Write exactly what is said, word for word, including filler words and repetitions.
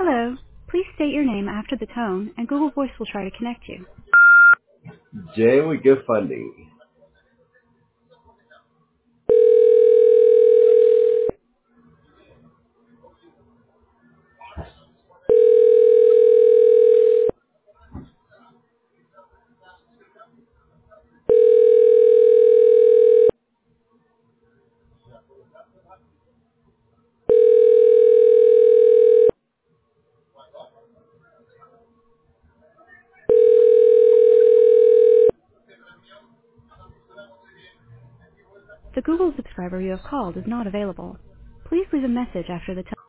Hello. Please state your name after the tone, and Google Voice will try to connect you. Jay with Good Funding. The Google subscriber you have called is not available. Please leave a message after the tone.